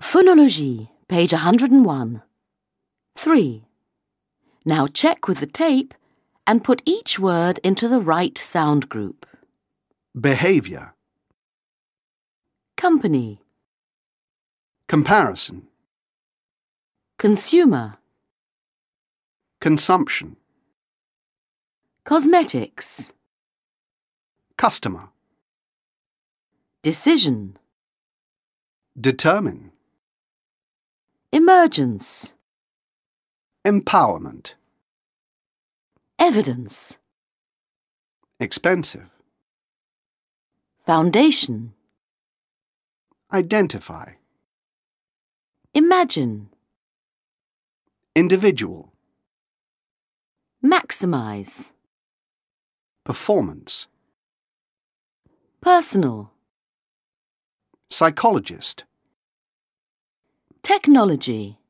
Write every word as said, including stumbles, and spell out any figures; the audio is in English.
Phonologie, page one hundred and one. three. Now check with the tape and put each word into the right sound group. Behavior, Company, comparison, consumer, consumption, cosmetics, customer, decision, determine, emergence, empowerment, evidence, expensive, foundation, identify, imagine, individual, maximize, performance, personal, psychologist, technology.